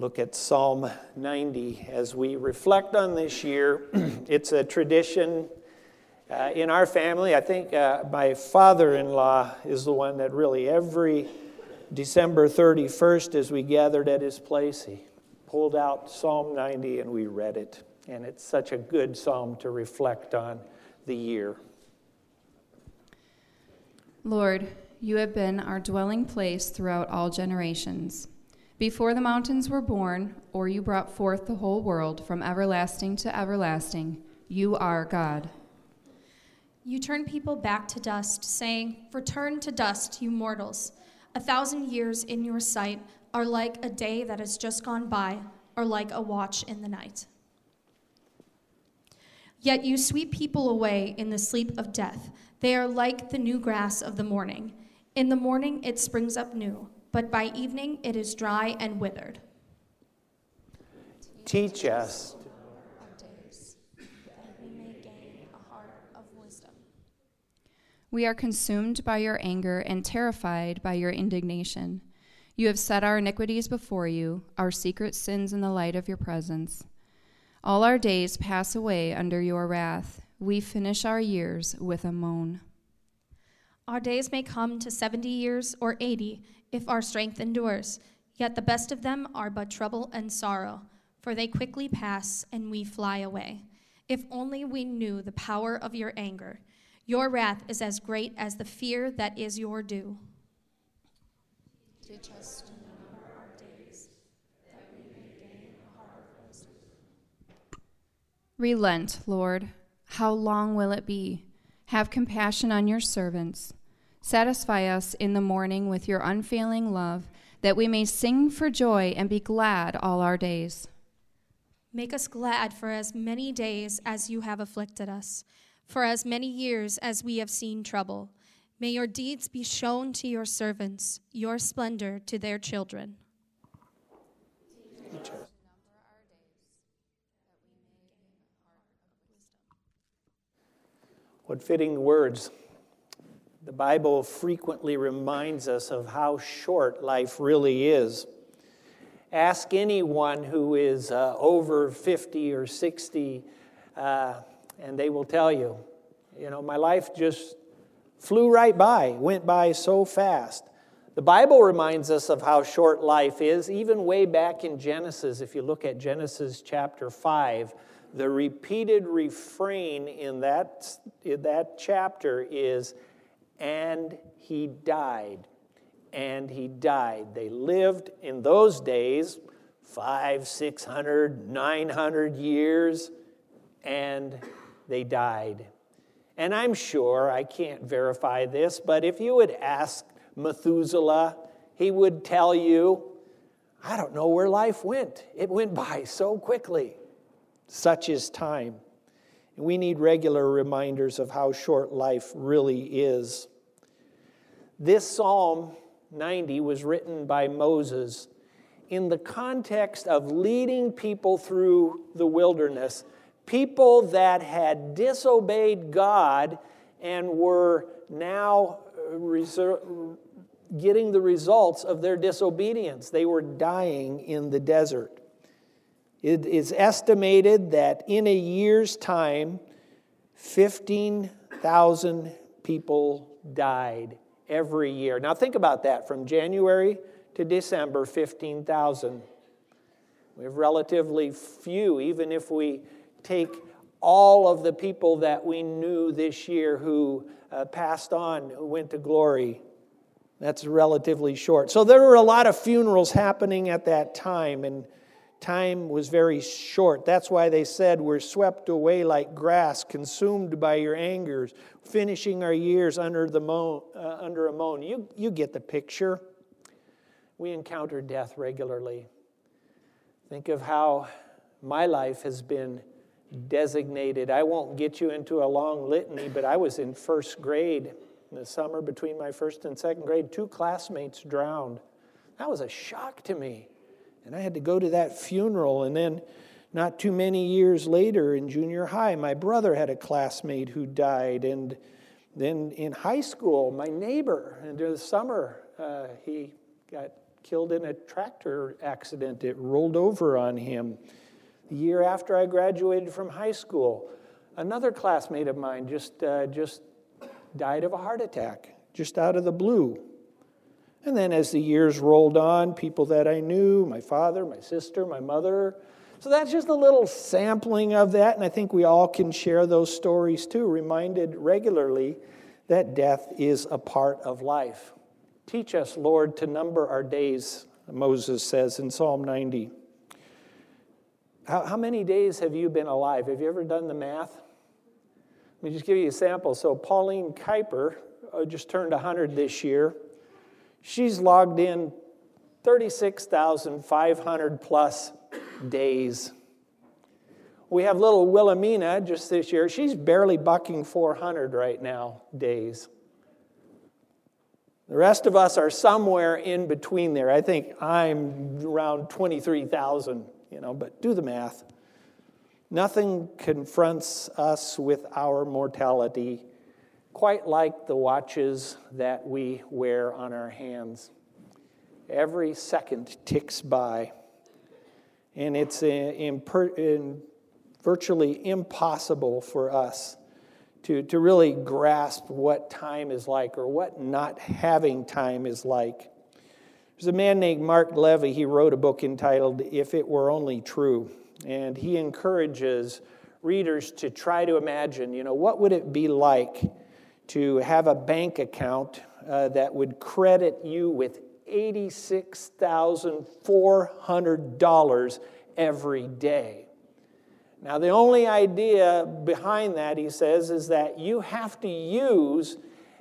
look at Psalm 90 as we reflect on this year. It's a tradition in our family. I think my father-in-law is the one that really every December 31st as we gathered at his place, he pulled out Psalm 90 and we read it. And it's such a good psalm to reflect on the year. Lord, you have been our dwelling place throughout all generations. Before the mountains were born, or you brought forth the whole world from everlasting to everlasting, you are God. You turn people back to dust, saying, "Return to dust, you mortals. 1,000 years in your sight are like a day that has just gone by, or like a watch in the night." Yet you sweep people away in the sleep of death. They are like the new grass of the morning. In the morning it springs up new, but by evening it is dry and withered. Teach us that we may gain a heart of wisdom. We are consumed by your anger and terrified by your indignation. You have set our iniquities before you, our secret sins in the light of your presence. All our days pass away under your wrath. We finish our years with a moan. Our days may come to 70 years or 80 if our strength endures, yet the best of them are but trouble and sorrow, for they quickly pass and we fly away. If only we knew the power of your anger. Your wrath is as great as the fear that is your due. Teach us to number our days, that we may gain a heart of wisdom. Relent, Lord. How long will it be? Have compassion on your servants. Satisfy us in the morning with your unfailing love, that we may sing for joy and be glad all our days. Make us glad for as many days as you have afflicted us, for as many years as we have seen trouble. May your deeds be shown to your servants, your splendor to their children. Teach us. What fitting words. The Bible frequently reminds us of how short life really is. Ask anyone who is over 50 or 60, and they will tell you, my life just flew right by, went by so fast. The Bible reminds us of how short life is, even way back in Genesis. If you look at Genesis chapter 5, the repeated refrain in that chapter is, "And he died, and he died." They lived in those days 500, 600, 900 years, and they died. And I'm sure, I can't verify this, but if you would ask Methuselah, he would tell you, "I don't know where life went. It went by so quickly." Such is time. And we need regular reminders of how short life really is. This Psalm 90 was written by Moses in the context of leading people through the wilderness, people that had disobeyed God and were now getting the results of their disobedience. They were dying in the desert. It is estimated that in a year's time, 15,000 people died every year. Now think about that. From January to December, 15,000. We have relatively few, even if we take all of the people that we knew this year who passed on, who went to glory. That's relatively short. So there were a lot of funerals happening at that time, and time was very short. That's why they said, "We're swept away like grass, consumed by your angers, finishing our years under a moan." You get the picture. We encounter death regularly. Think of how my life has been designated. I won't get you into a long litany, but I was in first grade in the summer between my first and second grade. 2 classmates drowned. That was a shock to me. And I had to go to that funeral. And then not too many years later in junior high, my brother had a classmate who died. And then in high school, my neighbor, and during the summer, he got killed in a tractor accident. It rolled over on him. The year after I graduated from high school, another classmate of mine just died of a heart attack, just out of the blue. And then as the years rolled on, people that I knew, my father, my sister, my mother. So that's just a little sampling of that, and I think we all can share those stories too, reminded regularly that death is a part of life. Teach us, Lord, to number our days, Moses says in Psalm 90. How many days have you been alive? Have you ever done the math? Let me just give you a sample. So Pauline Kuiper just turned 100 this year. She's logged in 36,500 plus days. We have little Wilhelmina just this year. She's barely bucking 400 right now, days. The rest of us are somewhere in between there. I think I'm around 23,000, but do the math. Nothing confronts us with our mortality quite like the watches that we wear on our hands. Every second ticks by, and it's virtually impossible for us to really grasp what time is like or what not having time is like. There's a man named Mark Levy. He wrote a book entitled If It Were Only True, and he encourages readers to try to imagine, what would it be like to have a bank account that would credit you with $86,400 every day. Now, the only idea behind that, he says, is that you have to use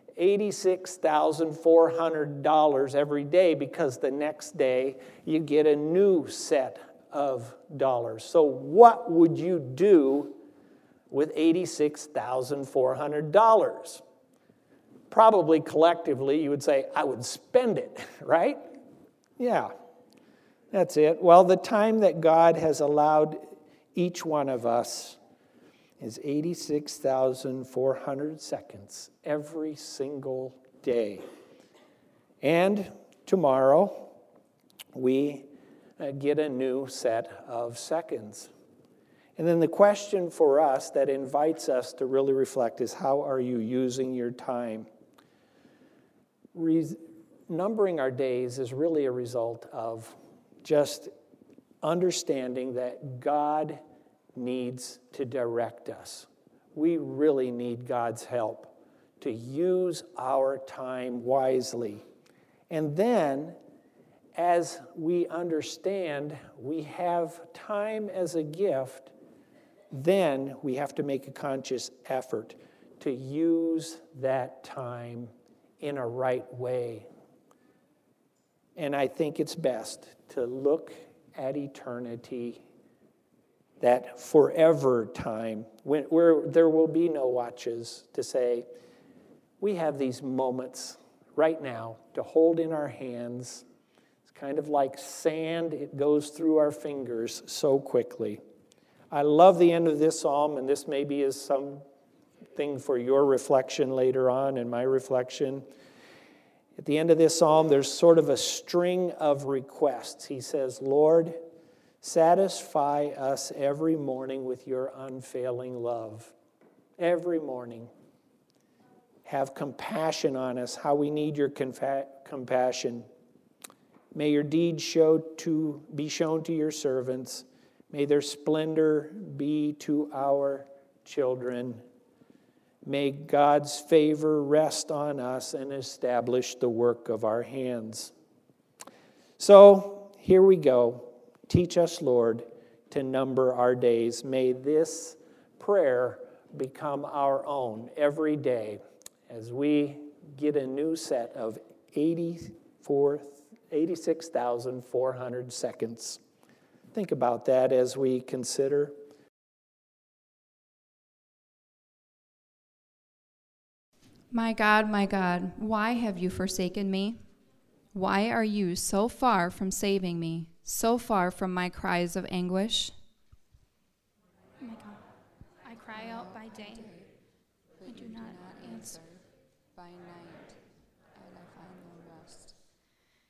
$86,400 every day because the next day you get a new set of dollars. So what would you do with $86,400? Probably collectively you would say, I would spend it, right? Yeah, that's it. Well, the time that God has allowed each one of us is 86,400 seconds every single day. And tomorrow, we get a new set of seconds. And then the question for us that invites us to really reflect is, how are you using your time? Numbering our days is really a result of just understanding that God needs to direct us. We really need God's help to use our time wisely. And then, as we understand we have time as a gift, then we have to make a conscious effort to use that time in a right way. And I think it's best to look at eternity, that forever time, where there will be no watches, to say, we have these moments right now to hold in our hands. It's kind of like sand. It goes through our fingers so quickly. I love the end of this psalm, and this maybe is something for your reflection later on and my reflection. At the end of this psalm, there's sort of a string of requests. He says, Lord, satisfy us every morning with your unfailing love. Every morning. Have compassion on us, how we need your compassion. May your deeds be shown to your servants. May their splendor be to our children. May God's favor rest on us and establish the work of our hands. So, here we go. Teach us, Lord, to number our days. May this prayer become our own every day as we get a new set of 86,400 seconds. Think about that as we consider. My God, why have you forsaken me? Why are you so far from saving me, so far from my cries of anguish? My God, I cry out by day. I do not answer. By night, and I find no rest.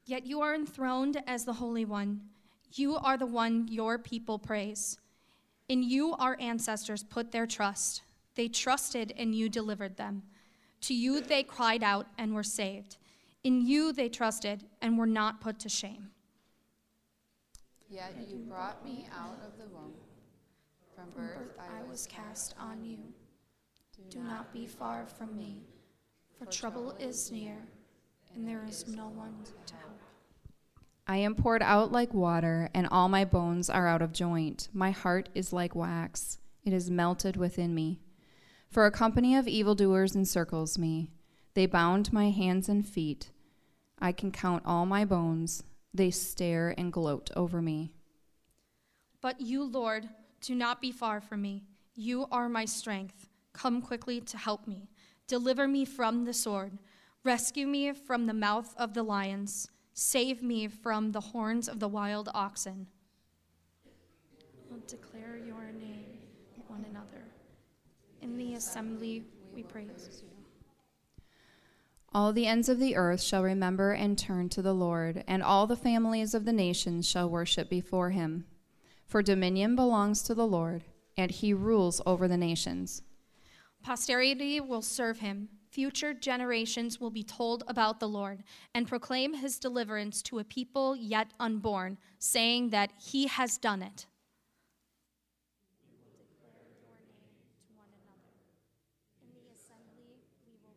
Yet you are enthroned as the Holy One. You are the one your people praise. In you our ancestors put their trust. They trusted and you delivered them. To you they cried out and were saved. In you they trusted and were not put to shame. Yet you brought me out of the womb. From birth I was cast on you. Do not be far from me, for trouble is near, and there is no one to help. I am poured out like water, and all my bones are out of joint. My heart is like wax. It is melted within me. For a company of evildoers encircles me. They bound my hands and feet. I can count all my bones. They stare and gloat over me. But you, Lord, do not be far from me. You are my strength. Come quickly to help me. Deliver me from the sword. Rescue me from the mouth of the lions. Save me from the horns of the wild oxen. We'll declare your name, one another. In the assembly we praise you. All the ends of the earth shall remember and turn to the Lord, and all the families of the nations shall worship before him. For dominion belongs to the Lord, and he rules over the nations. Posterity will serve him. Future generations will be told about the Lord and proclaim his deliverance to a people yet unborn, saying that he has done it. We will declare your name to one another. In the assembly we will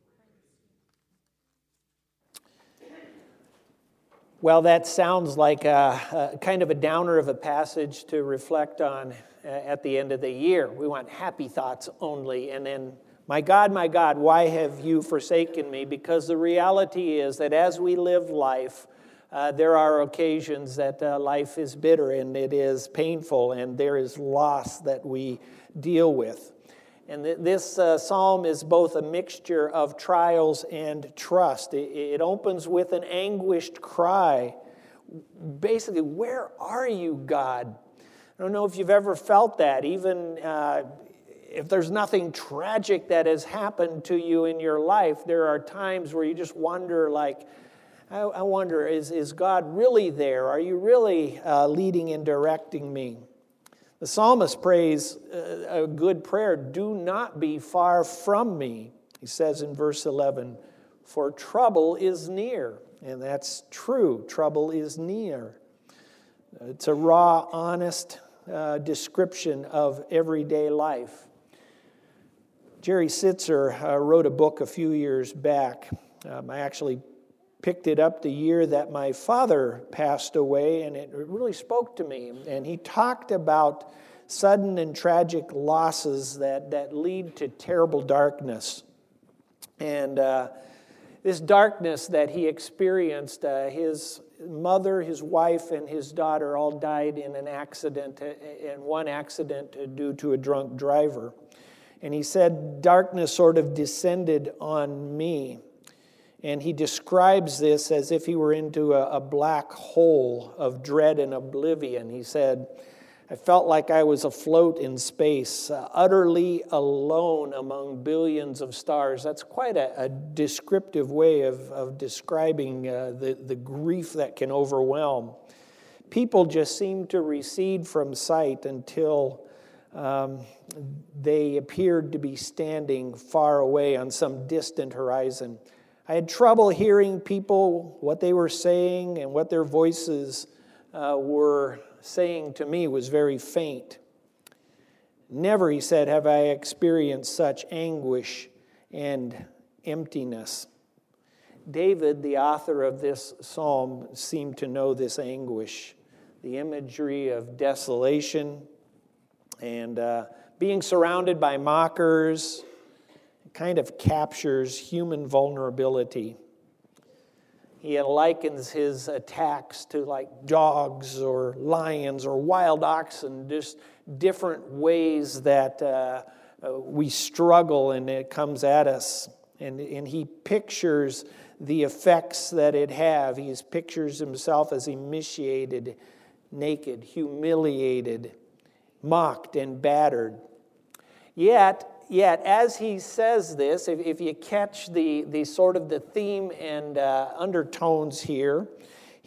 praise you. Well, that sounds like a kind of a downer of a passage to reflect on at the end of the year. We want happy thoughts only, and then, my God, why have you forsaken me? Because the reality is that as we live life, there are occasions that life is bitter and it is painful and there is loss that we deal with. And this psalm is both a mixture of trials and trust. It opens with an anguished cry. Basically, where are you, God? I don't know if you've ever felt that, even if there's nothing tragic that has happened to you in your life, there are times where you just wonder, like, I wonder, is God really there? Are you really leading and directing me? The psalmist prays a good prayer, do not be far from me. He says in verse 11, for trouble is near. And that's true, trouble is near. It's a raw, honest description of everyday life. Jerry Sitzer wrote a book a few years back. I actually picked it up the year that my father passed away, and it really spoke to me. And he talked about sudden and tragic losses that lead to terrible darkness. And this darkness that he experienced, his mother, his wife, and his daughter all died in an accident, and one accident due to a drunk driver. And he said, darkness sort of descended on me. And he describes this as if he were into a black hole of dread and oblivion. He said, I felt like I was afloat in space, utterly alone among billions of stars. That's quite a descriptive way of describing the grief that can overwhelm. People just seem to recede from sight until they appeared to be standing far away on some distant horizon. I had trouble hearing people, what they were saying, and what their voices were saying to me was very faint. Never, he said, have I experienced such anguish and emptiness. David, the author of this psalm, seemed to know this anguish, the imagery of desolation and being surrounded by mockers. Kind of captures human vulnerability. He likens his attacks to like dogs or lions or wild oxen, just different ways that we struggle and it comes at us. And he pictures the effects that it have. He pictures himself as emaciated, naked, humiliated, mocked and battered. Yet, as he says this, if you catch the sort of the theme and undertones here,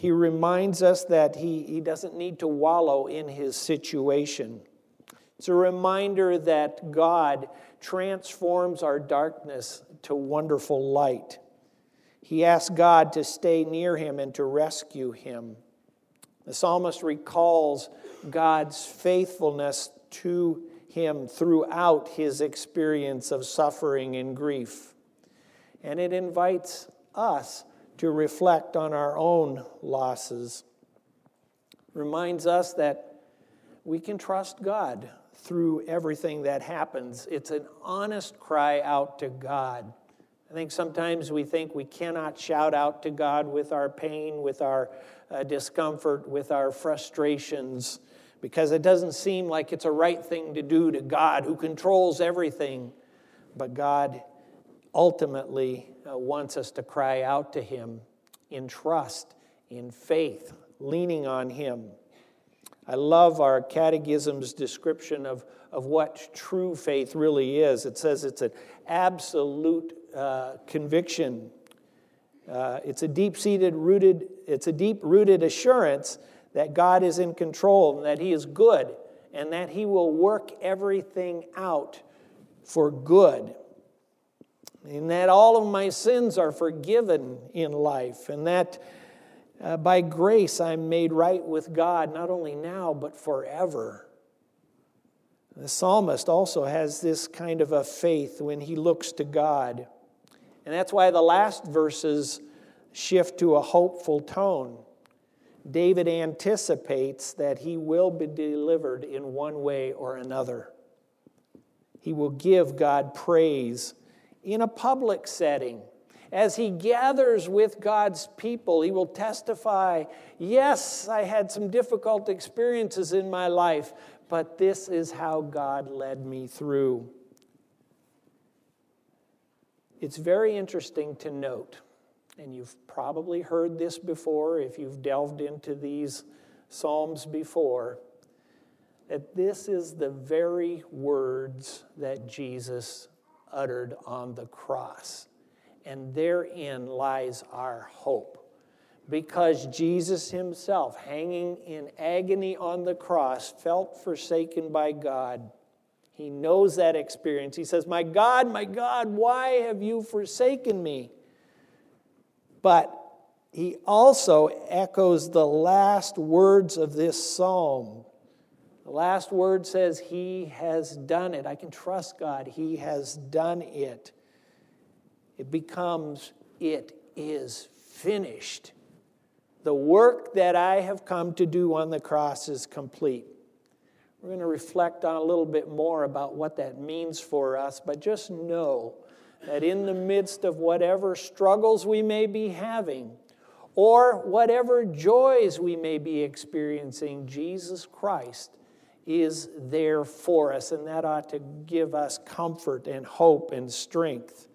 He reminds us that he doesn't need to wallow in his situation. It's a reminder that God transforms our darkness to wonderful light. He asks God to stay near him and to rescue him. The psalmist recalls God's faithfulness to him throughout his experience of suffering and grief. And it invites us to reflect on our own losses. Reminds us that we can trust God through everything that happens. It's an honest cry out to God. I think sometimes we think we cannot shout out to God with our pain, with our discomfort, with our frustrations, because it doesn't seem like it's a right thing to do to God who controls everything. But God ultimately wants us to cry out to him in trust, in faith, leaning on him. I love our catechism's description of what true faith really is. It says it's an absolute conviction. It's a deep-rooted assurance that God is in control and that he is good and that he will work everything out for good. And that all of my sins are forgiven in life, and that by grace I'm made right with God, not only now, but forever. The psalmist also has this kind of a faith when he looks to God. And that's why the last verses shift to a hopeful tone. David anticipates that he will be delivered in one way or another. He will give God praise in a public setting. As he gathers with God's people, he will testify, yes, I had some difficult experiences in my life, but this is how God led me through. It's very interesting to note, and you've probably heard this before if you've delved into these Psalms before, that this is the very words that Jesus uttered on the cross. And therein lies our hope. Because Jesus himself, hanging in agony on the cross, felt forsaken by God. He knows that experience. He says, my God, why have you forsaken me? But he also echoes the last words of this psalm. The last word says, he has done it. I can trust God. He has done it. It becomes, it is finished. The work that I have come to do on the cross is complete. We're going to reflect on a little bit more about what that means for us, but just know that in the midst of whatever struggles we may be having, or whatever joys we may be experiencing, Jesus Christ is there for us, and that ought to give us comfort and hope and strength.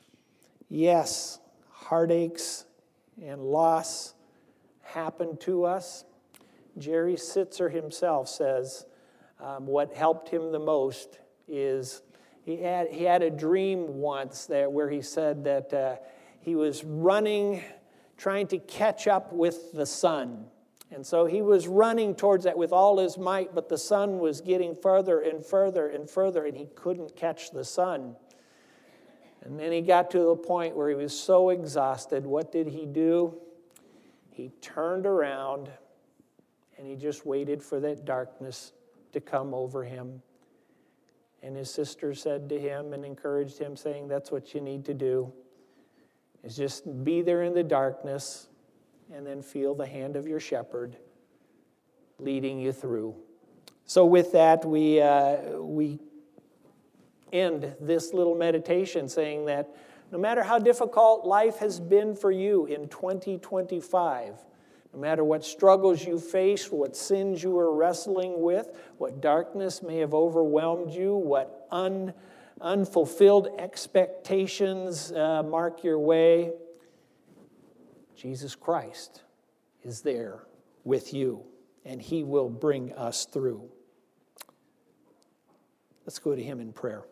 Yes, heartaches and loss happen to us. Jerry Sitzer himself says what helped him the most is he had a dream once where he said that he was running, trying to catch up with the sun. And so he was running towards that with all his might, but the sun was getting further and further and further, and he couldn't catch the sun. And then he got to the point where he was so exhausted. What did he do? He turned around, and he just waited for that darkness to come over him. And his sister said to him and encouraged him, saying, that's what you need to do, is just be there in the darkness and then feel the hand of your shepherd leading you through. So with that, we end this little meditation saying that no matter how difficult life has been for you in 2025, no matter what struggles you face, what sins you are wrestling with, what darkness may have overwhelmed you, what unfulfilled expectations mark your way, Jesus Christ is there with you, and he will bring us through. Let's go to him in prayer.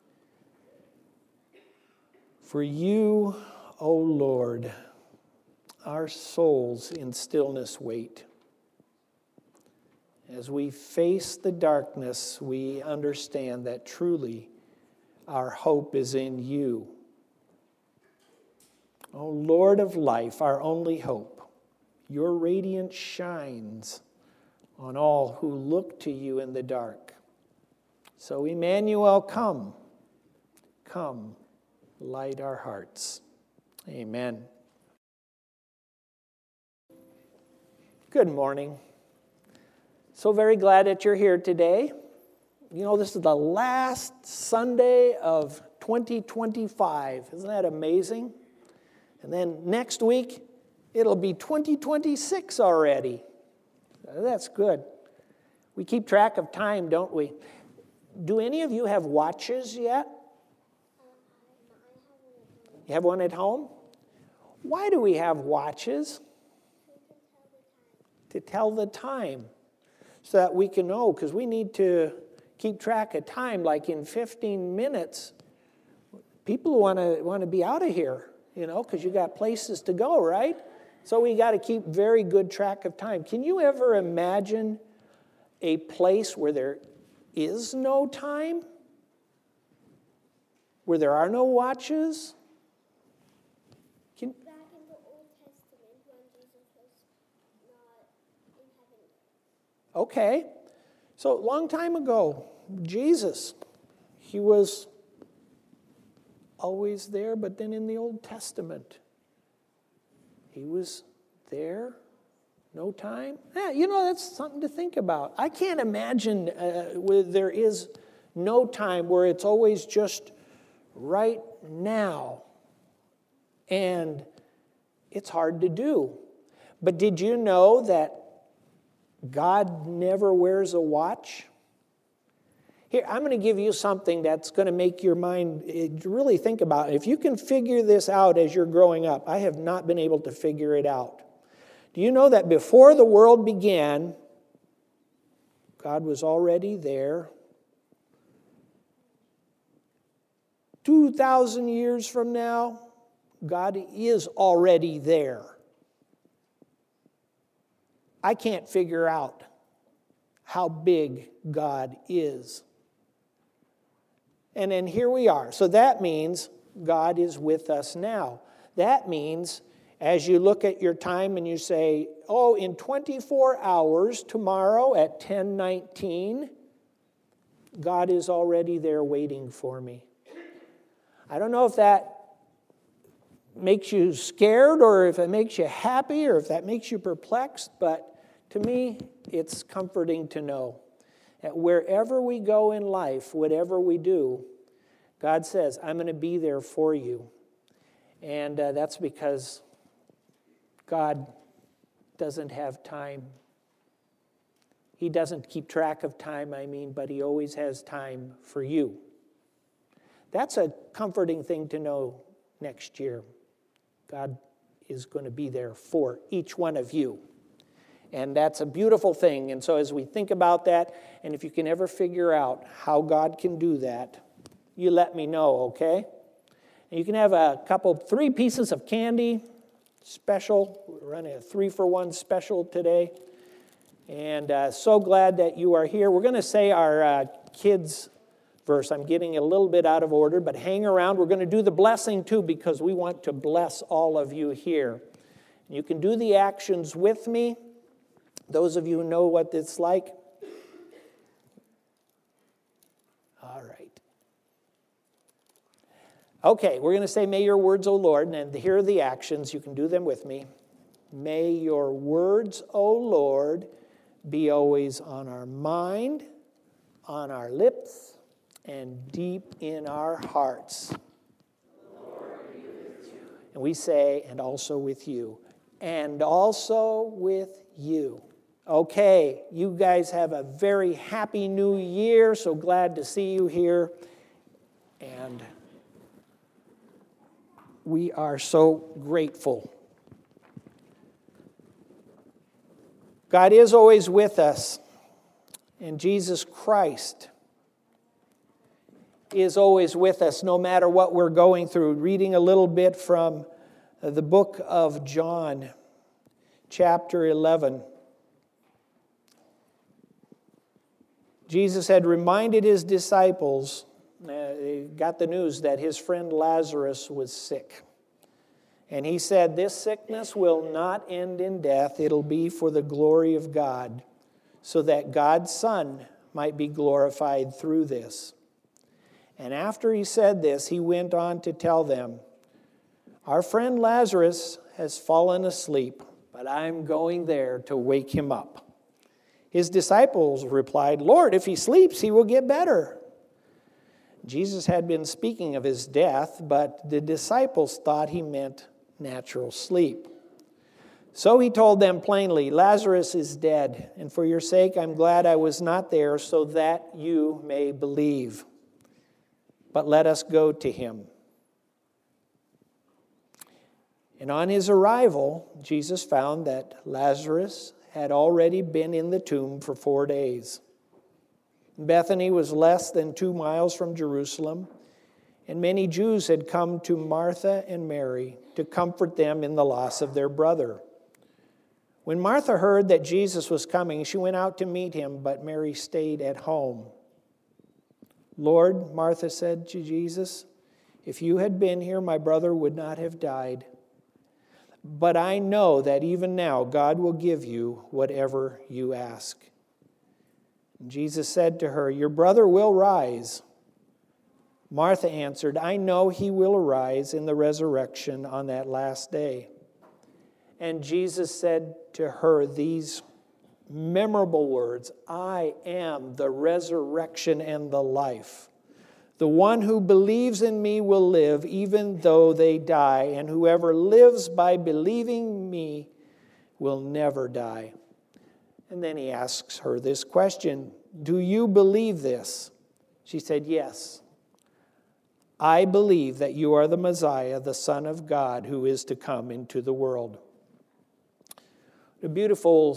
For you, O Lord, our souls in stillness wait. As we face the darkness, we understand that truly our hope is in you. O Lord of life, our only hope, your radiance shines on all who look to you in the dark. So Emmanuel, come, light our hearts. Amen. Good morning. So very glad that you're here today. You know, this is the last Sunday of 2025. Isn't that amazing? And then next week, it'll be 2026 already. That's good. We keep track of time, don't we? Do any of you have watches yet? You have one at home? Why do we have watches? To tell the time. So that we can know, because we need to keep track of time. Like in 15 minutes, people want to be out of here. You know, because you got places to go, right? So we got to keep very good track of time. Can you ever imagine a place where there is no time? Where there are no watches? Back in the Old Testament when Jesus was not in heaven. Okay. So a long time ago, Jesus, he was always there, but then in the Old Testament, he was there, no time. Yeah, you know, that's something to think about. I can't imagine where there is no time, where it's always just right now. And it's hard to do. But did you know that God never wears a watch? Here, I'm going to give you something that's going to make your mind really think about it. If you can figure this out as you're growing up, I have not been able to figure it out. Do you know that before the world began, God was already there? 2,000 years from now, God is already there. I can't figure out how big God is. And then here we are. So that means God is with us now. That means as you look at your time and you say, oh, in 24 hours, tomorrow at 10:19, God is already there waiting for me. I don't know if that makes you scared or if it makes you happy or if that makes you perplexed, but to me, it's comforting to know that wherever we go in life, whatever we do, God says, I'm going to be there for you. And that's because God doesn't have time. He doesn't keep track of time, but he always has time for you. That's a comforting thing to know next year. God is going to be there for each one of you. And that's a beautiful thing. And so as we think about that, and if you can ever figure out how God can do that, you let me know, okay? And you can have 3 pieces of candy, special. We're running a 3-for-1 special today. And so glad that you are here. We're going to say our kids' verse. I'm getting a little bit out of order, but hang around. We're going to do the blessing too, because we want to bless all of you here. And you can do the actions with me. Those of you who know what it's like. All right. Okay, we're going to say, may your words, O Lord, and here are the actions. You can do them with me. May your words, O Lord, be always on our mind, on our lips, and deep in our hearts. Lord, be with you. And we say, and also with you. And also with you. Okay, you guys have a very happy new year. So glad to see you here. And we are so grateful. God is always with us. And Jesus Christ is always with us no matter what we're going through. Reading a little bit from The book of John, chapter 11. Jesus had reminded his disciples, they got the news that his friend Lazarus was sick. And he said, this sickness will not end in death. It'll be for the glory of God, so that God's Son might be glorified through this. And after he said this, he went on to tell them, our friend Lazarus has fallen asleep, but I'm going there to wake him up. His disciples replied, Lord, if he sleeps, he will get better. Jesus had been speaking of his death, but the disciples thought he meant natural sleep. So he told them plainly, Lazarus is dead, and for your sake I'm glad I was not there, so that you may believe. But let us go to him. And on his arrival, Jesus found that Lazarus had already been in the tomb for 4 days. Bethany was less than 2 miles from Jerusalem, and many Jews had come to Martha and Mary to comfort them in the loss of their brother. When Martha heard that Jesus was coming, she went out to meet him, but Mary stayed at home. Lord, Martha said to Jesus, if you had been here, my brother would not have died. But I know that even now God will give you whatever you ask. And Jesus said to her, your brother will rise. Martha answered, I know he will arise in the resurrection on that last day. And Jesus said to her these memorable words, I am the resurrection and the life. The one who believes in me will live even though they die, and whoever lives by believing me will never die. And then he asks her this question, do you believe this? She said, yes. I believe that you are the Messiah, the Son of God, who is to come into the world. A beautiful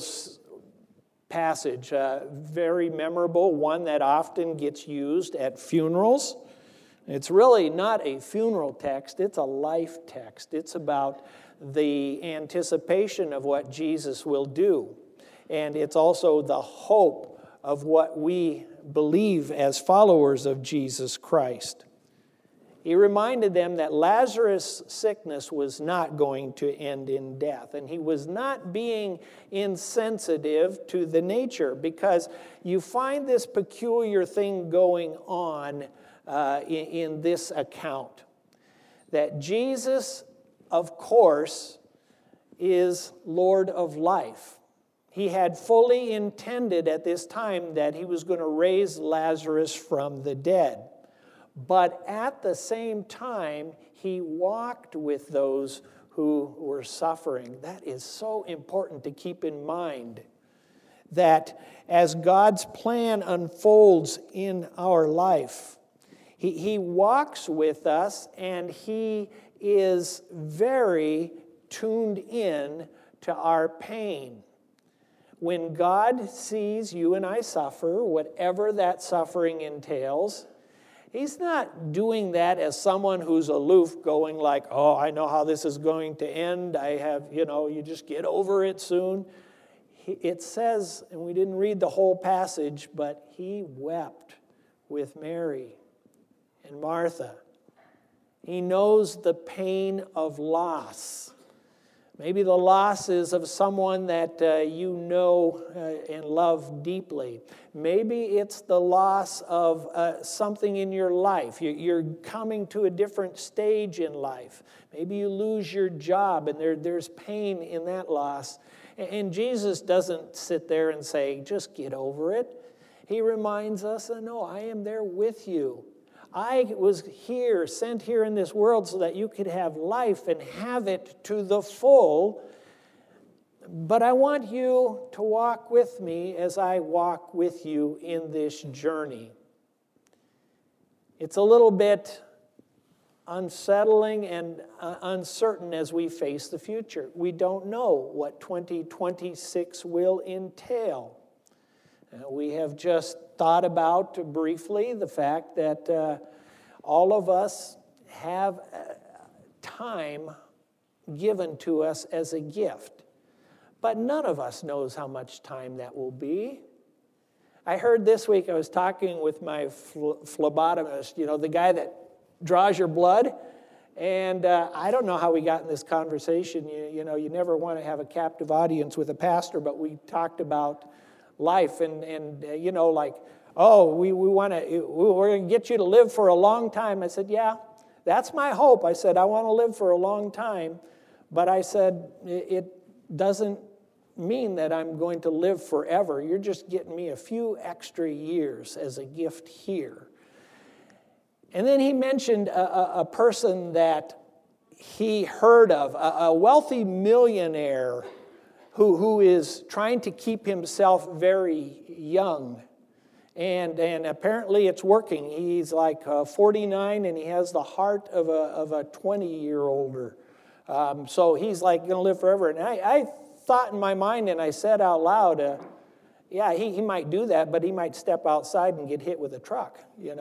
passage, very memorable, one that often gets used at funerals. It's really not a funeral text, it's a life text. It's about the anticipation of what Jesus will do. And it's also the hope of what we believe as followers of Jesus Christ. He reminded them that Lazarus' sickness was not going to end in death. And he was not being insensitive to the nature, because you find this peculiar thing going on in this account. That Jesus, of course, is Lord of life. He had fully intended at this time that he was going to raise Lazarus from the dead. But at the same time, he walked with those who were suffering. That is so important to keep in mind, that as God's plan unfolds in our life, he walks with us, and he is very tuned in to our pain. When God sees you and I suffer, whatever that suffering entails, he's not doing that as someone who's aloof, going like, oh, I know how this is going to end. I have, you just get over it soon. It says, and we didn't read the whole passage, but he wept with Mary and Martha. He knows the pain of loss. Maybe the loss is of someone that you know and love deeply. Maybe it's the loss of something in your life. You're coming to a different stage in life. Maybe you lose your job, and there's pain in that loss. And Jesus doesn't sit there and say, just get over it. He reminds us, no, I am there with you. I was sent here in this world so that you could have life and have it to the full. But I want you to walk with me as I walk with you in this journey. It's a little bit unsettling and uncertain as we face the future. We don't know what 2026 will entail. We have just thought about briefly the fact that all of us have time given to us as a gift. But none of us knows how much time that will be. I heard this week, I was talking with my phlebotomist, the guy that draws your blood. And I don't know how we got in this conversation. You never want to have a captive audience with a pastor, but we talked about life and like, oh, we're going to get you to live for a long time. I said, yeah, that's my hope. I said, I want to live for a long time. But I said, it doesn't mean that I'm going to live forever. You're just getting me a few extra years as a gift here. And then he mentioned a person that he heard of, a wealthy millionaire who is trying to keep himself very young. And apparently it's working. He's like 49 and he has the heart of a 20-year-older. So he's like going to live forever. And I thought in my mind and I said out loud, yeah, he might do that, but he might step outside and get hit with a truck,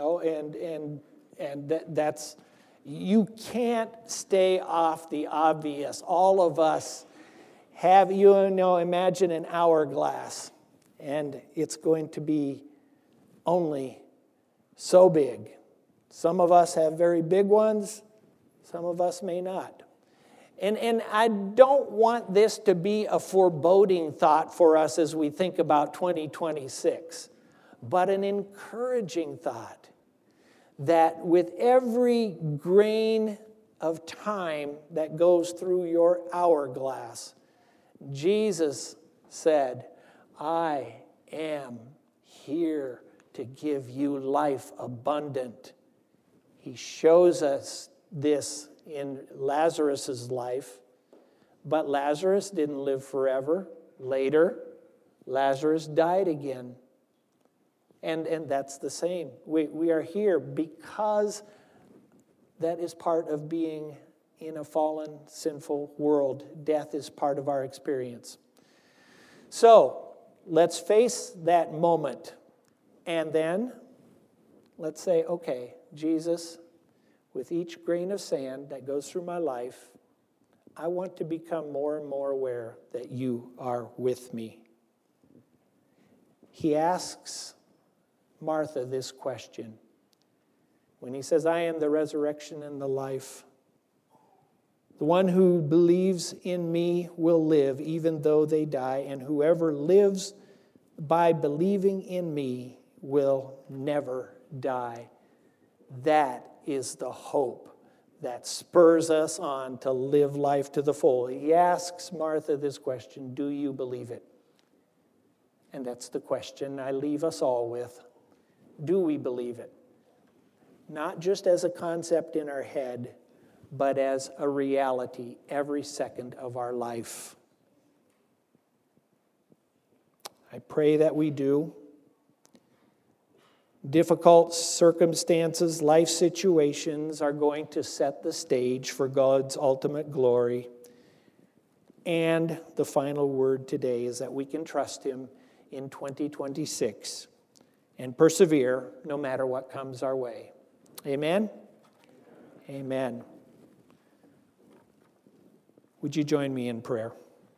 and that's, you can't stay off the obvious. All of us have, imagine an hourglass, and it's going to be only so big. Some of us have very big ones, some of us may not. And I don't want this to be a foreboding thought for us as we think about 2026, but an encouraging thought that with every grain of time that goes through your hourglass, Jesus said, I am here to give you life abundant. He shows us this in Lazarus' life, but Lazarus didn't live forever. Later, Lazarus died again. And that's the same. We are here because that is part of being in a fallen, sinful world. Death is part of our experience. So, let's face that moment. And then, let's say, okay, Jesus, with each grain of sand that goes through my life, I want to become more and more aware that you are with me. He asks Martha this question when he says, I am the resurrection and the life. The one who believes in me will live even though they die, and whoever lives by believing in me will never die. That is the hope that spurs us on to live life to the full. He asks Martha this question, do you believe it? And that's the question I leave us all with. Do we believe it? Not just as a concept in our head, but as a reality every second of our life. I pray that we do. Difficult circumstances, life situations are going to set the stage for God's ultimate glory. And the final word today is that we can trust Him in 2026 and persevere no matter what comes our way. Amen? Amen. Would you join me in prayer?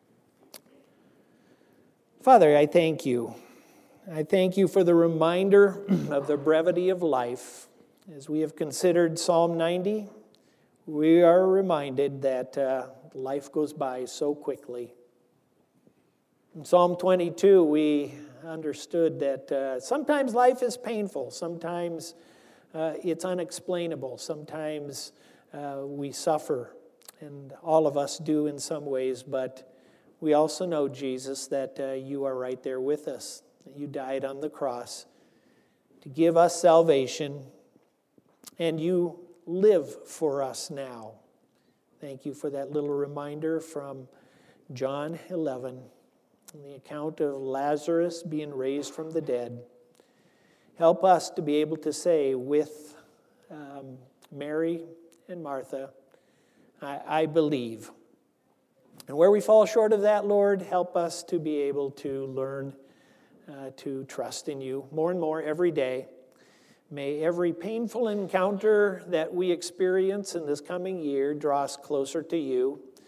Father, I thank you. I thank you for the reminder of the brevity of life. As we have considered Psalm 90, we are reminded that life goes by so quickly. In Psalm 22, we understood that sometimes life is painful, sometimes it's unexplainable, sometimes we suffer, and all of us do in some ways, but we also know, Jesus, that you are right there with us, that you died on the cross to give us salvation, and you live for us now. Thank you for that little reminder from John 11, the account of Lazarus being raised from the dead. Help us to be able to say with Mary and Martha, I believe. And where we fall short of that, Lord, help us to be able to learn to trust in you more and more every day. May every painful encounter that we experience in this coming year draw us closer to you.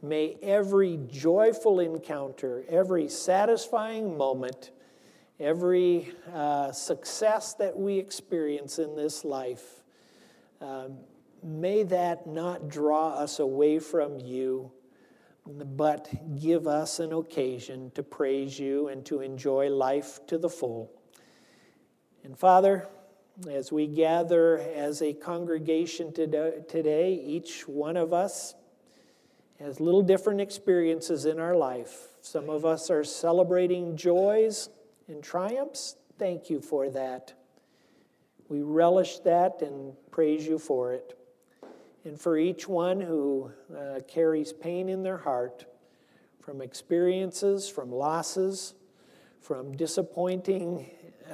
May every joyful encounter, every satisfying moment, every success that we experience in this life, may that not draw us away from you, but give us an occasion to praise you and to enjoy life to the full. And Father, as we gather as a congregation today, each one of us has little different experiences in our life. Some of us are celebrating joys and triumphs. Thank you for that. We relish that and praise you for it. And for each one who carries pain in their heart from experiences, from losses, from disappointed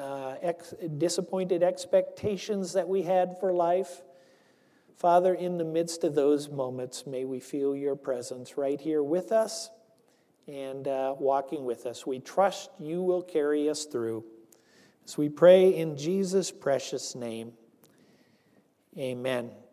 expectations that we had for life, Father, in the midst of those moments, may we feel your presence right here with us and walking with us. We trust you will carry us through. As we pray in Jesus' precious name, amen.